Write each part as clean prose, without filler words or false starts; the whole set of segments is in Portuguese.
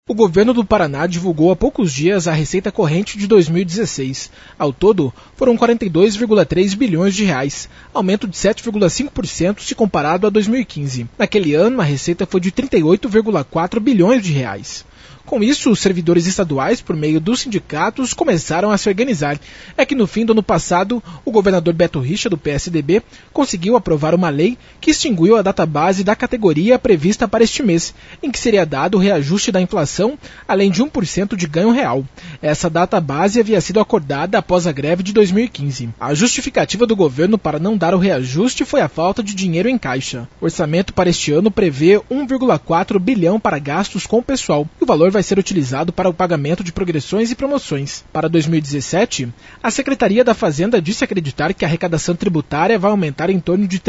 O governo do Paraná divulgou há poucos dias a receita corrente de 2016. Ao todo, foram 42,3 bilhões de reais, aumento de 7,5% se comparado a 2015. Naquele ano, a receita foi de 38,4 bilhões de reais. Com isso, os servidores estaduais, por meio dos sindicatos, começaram a se organizar. É que no fim do ano passado, o governador Beto Richa, do PSDB, conseguiu aprovar uma lei que extinguiu a database da categoria prevista para este mês, em que seria dado o reajuste da inflação, além de 1% de ganho real. Essa database havia sido acordada após a greve de 2015. A justificativa do governo para não dar o reajuste foi a falta de dinheiro em caixa. O orçamento para este ano prevê 1,4 bilhão para gastos com o pessoal, e o valor vai ser utilizado para o pagamento de progressões e promoções. Para 2017, a Secretaria da Fazenda disse acreditar que a arrecadação tributária vai aumentar em torno de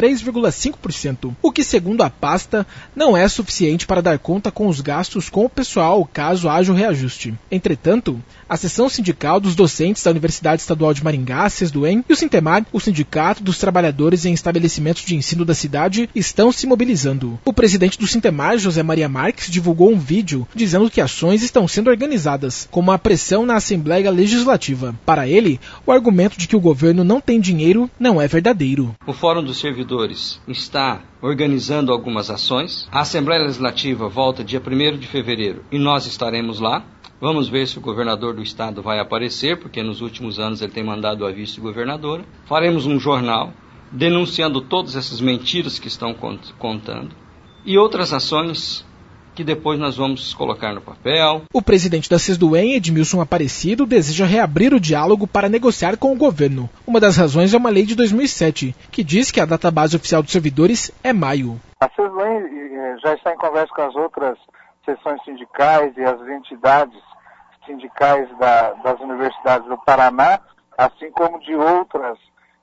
3,5%, o que, segundo a pasta, não é suficiente para dar conta com os gastos com o pessoal, caso haja o reajuste. Entretanto, a seção sindical dos docentes da Universidade Estadual de Maringá, SESDUEM, e o Sintemar, o Sindicato dos Trabalhadores em Estabelecimentos de Ensino da cidade, estão se mobilizando. O presidente do Sintemar, José Maria Marques, divulgou um vídeo dizendo que ações estão sendo organizadas, como a pressão na Assembleia Legislativa. Para ele, o argumento de que o governo não tem dinheiro não é verdadeiro. O Fórum dos Servidores está organizando algumas ações. A Assembleia Legislativa volta dia 1º de fevereiro e nós estaremos lá. Vamos ver se o governador do estado vai aparecer, porque nos últimos anos ele tem mandado a vice-governadora. Faremos um jornal denunciando todas essas mentiras que estão contando e outras ações que depois nós vamos colocar no papel. O presidente da SESDUEM, Edmilson Aparecido, deseja reabrir o diálogo para negociar com o governo. Uma das razões é uma lei de 2007, que diz que a database oficial dos servidores é maio. A SESDUEM já está em conversa com as outras seções sindicais e as entidades sindicais das universidades do Paraná, assim como de outras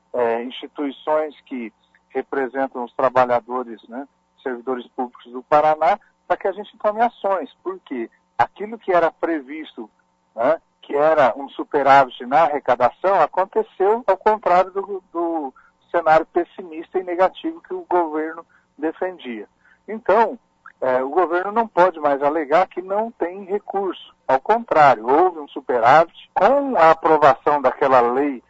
instituições que representam os trabalhadores, servidores públicos do Paraná, para que a gente tome ações, porque aquilo que era previsto, que era um superávit na arrecadação, aconteceu ao contrário do cenário pessimista e negativo que o governo defendia. Então, o governo não pode mais alegar que não tem recurso. Ao contrário, houve um superávit. Com a aprovação daquela lei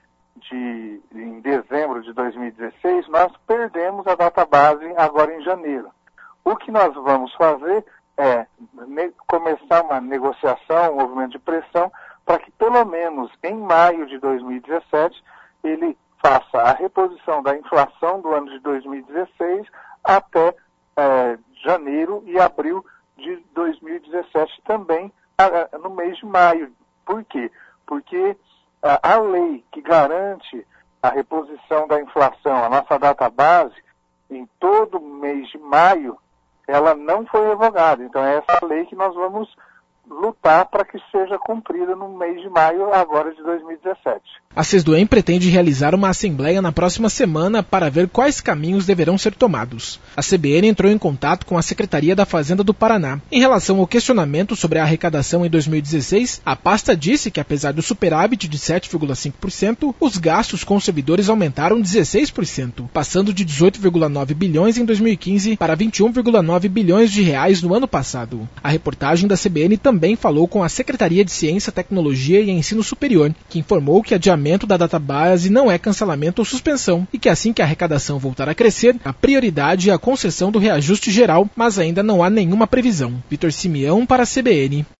em dezembro de 2016, nós perdemos a database agora em janeiro. O que nós vamos fazer é começar uma negociação, um movimento de pressão, para que pelo menos em maio de 2017 ele faça a reposição da inflação do ano de 2016 até janeiro e abril de 2017 também no mês de maio. Por quê? Porque a lei que garante a reposição da inflação, a nossa database, em todo mês de maio, ela não foi revogada. Então é essa lei que nós vamos lutar para que seja cumprida no mês de maio agora de 2017. A SESDUEM pretende realizar uma assembleia na próxima semana para ver quais caminhos deverão ser tomados. A CBN entrou em contato com a Secretaria da Fazenda do Paraná. Em relação ao questionamento sobre a arrecadação em 2016, a pasta disse que apesar do superávit de 7,5%, os gastos com os servidores aumentaram 16%, passando de 18,9 bilhões em 2015 para 21,9 bilhões de reais no ano passado. A reportagem da CBN também falou com a Secretaria de Ciência, Tecnologia e Ensino Superior, que informou que adiamento da database não é cancelamento ou suspensão e que assim que a arrecadação voltar a crescer, a prioridade é a concessão do reajuste geral, mas ainda não há nenhuma previsão. Vitor Simeão para a CBN.